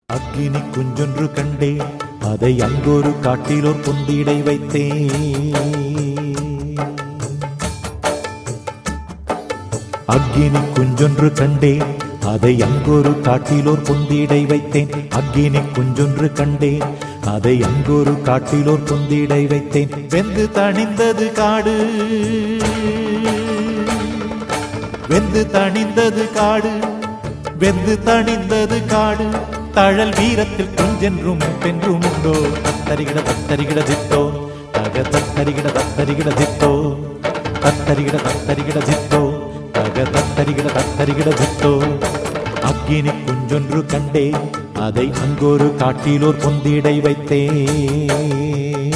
அக்கினி குஞ்சொன்று கண்டேன், அதை அங்கொரு காட்டிலோர் பொந்திடை வைத்தேன். அக்கினி குஞ்சொன்று கண்டேன், அதை அங்கொரு காட்டிலோர் பொந்திடை வைத்தேன். அக்கினி குஞ்சொன்று கண்டேன், அதை அங்கொரு காட்டிலோர் பொந்திடை வைத்தேன். வெந்து தணிந்தது காடு, வெந்து தணிந்தது காடு, வெந்து தணிந்தது காடு. தழல் வீரத்தில் குஞ்சென்றும் பென்றும் உண்டோ. தத்தரிகிட தத்தரிகிட தித்தோ, தக தத்தரிகிட தத்தரிகிட தித்தோ, தத்தரிகிட தத்தரிகிட தித்தோ, தக தத்தரிகிட தத்தரிகிட தித்தோ. அக்கினி குஞ்சொன்று கண்டேன், அதை அங்கொரு காட்டிலோர் பொந்திடை வைத்தேன்.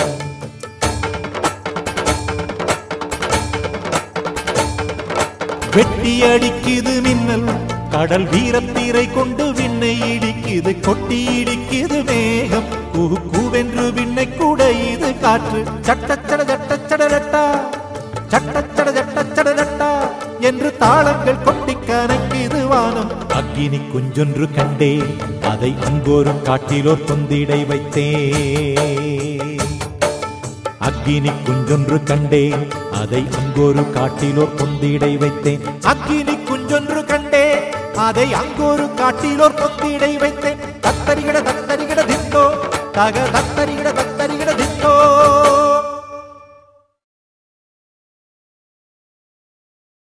வெட்டி அடிக்குது மின்னல், கடல் வீரத்தீரை கொண்டு விண்ணை இடிக்குது, கொட்டி இடிக்குது மேகம். குஹு கூவென்று விண்ணை குடையுது காற்று. சட்டச்சட சட்டச்சடரட்டா, சட்டச்சட சட்டச்சடரட்டா என்று தாளங்கள் கொட்டி கணக்குது வானம். அக்கினி குஞ்சொன்று கண்டேன், அதை அங்கொரு காட்டிலோர் பொந்திடை வைத்தேன். அக்கினி குஞ்சொன்று கண்டேன், அதை அங்கொரு காட்டிலோர் பொந்திடை வைத்தேன். அக்கினி குஞ்சொன்று கண்டேன், அதை அங்கொரு காட்டிலோர் பொந்திடை வைத்தேன். தத்தரிகிட தத்தரிகிட தித்தோ, தக தத்தரிகிட